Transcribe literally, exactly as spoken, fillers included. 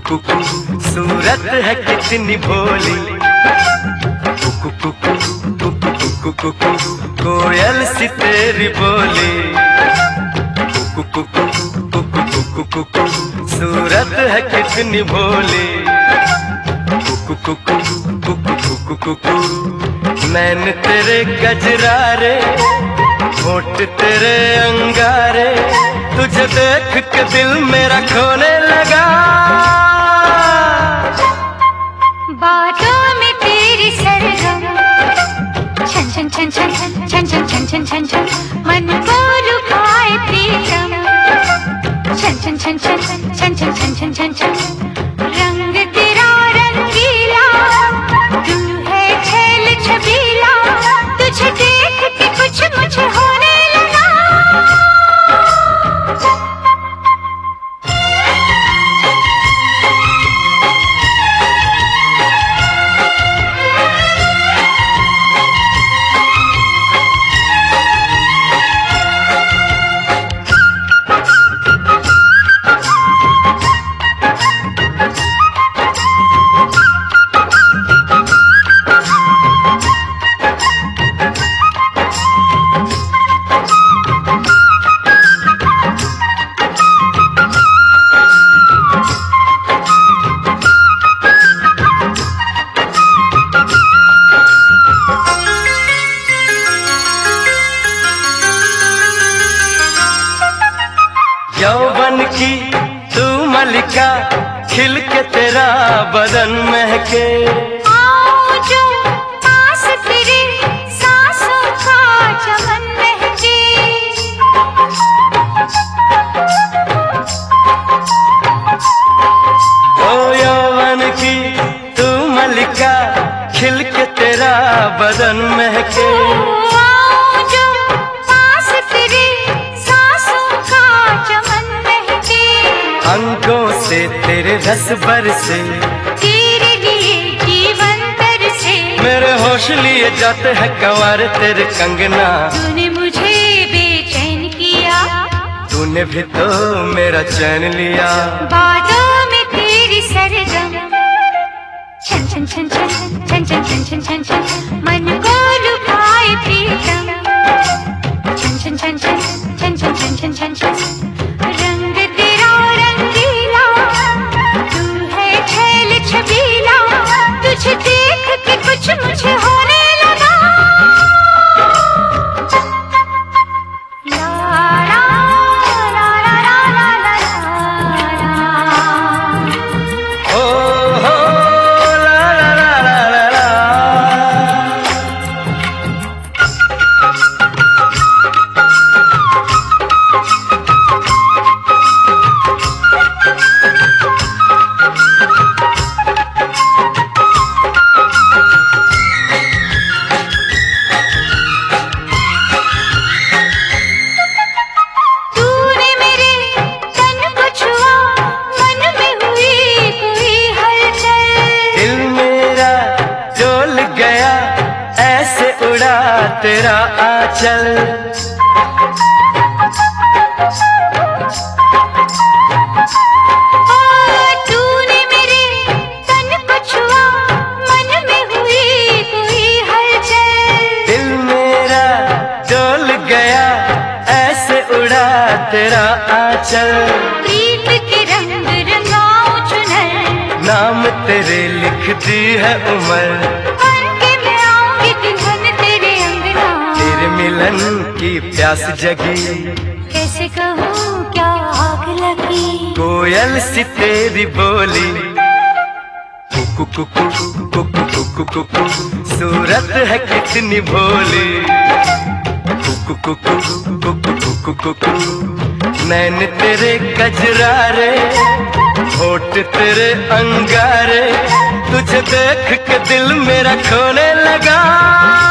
कुकु सूरत है कितनी भोली, कुकु कुकु कुकु कुकु कुकु कोयल सी तेरी बोली, कुकु कुकु कुकु कुकु कुकु सूरत है कितनी भोली, कुकु कुकु कुकु कुकु कुकु नैन तेरे गजरारे, होठ तेरे अंगारे, तुझे देख के दिल मेरा खोने लगा। बातों में तेरी सरगम छन छन छन छन छन छन छन छन छन छन मन को लुभाए प्रीतम छन छन छन छन छन छन छन छन छन छन रंग तेरा रंगीला, तू है छेल छबीला, तुझे देख के कुछ मुझे होने लगा। यौवन की तू मलिका, खिल के तेरा बदन महके, आओ जो पास तेरे सांसों का चमन महके। ओ यौवन की तू मलिका, खिल के तेरा बदन महके, अंगों से तेरे रस बरसे, तेरे लिए जीवन तरसे, मेरे होश लिए जाते हैं कंवार तेरे कंगना। तूने मुझे बेचैन किया, तूने भी तो मेरा चैन लिया। बातों में तेरी सरगम छन छन छन छन छन छन छन छन छन छन मन को लुभाए प्रीतम छन छन छन छन छन छन छन छन छन छन रंग तेरा रंगीला, तू है छेल छबीला, तुझे देख के कुछ मुझे होने लगा। ला ला ला ला ला ला ला, ओ हो ला ला ला ला ला। तेरा आंचल तूने मेरे तन को छुआ, मन में हुई कोई हलचल, दिल मेरा डोल गया ऐसे उड़ा तेरा आंचल। प्रीत के रंग रंगाऊं चुनर, नाम तेरे लिख दी है उम्र, मिलन की प्यास जगी, कैसे कहूँ क्या आग लगी। कोयल सी तेरी बोली, कुकु कुकु कुकु कुकु कुकु सूरत है कितनी भोली, कुकु कुकु कुकु कुकु कुकु नैन तेरे गजरारे, होठ तेरे अंगारे, तुझे देख के दिल मेरा खोने लगा।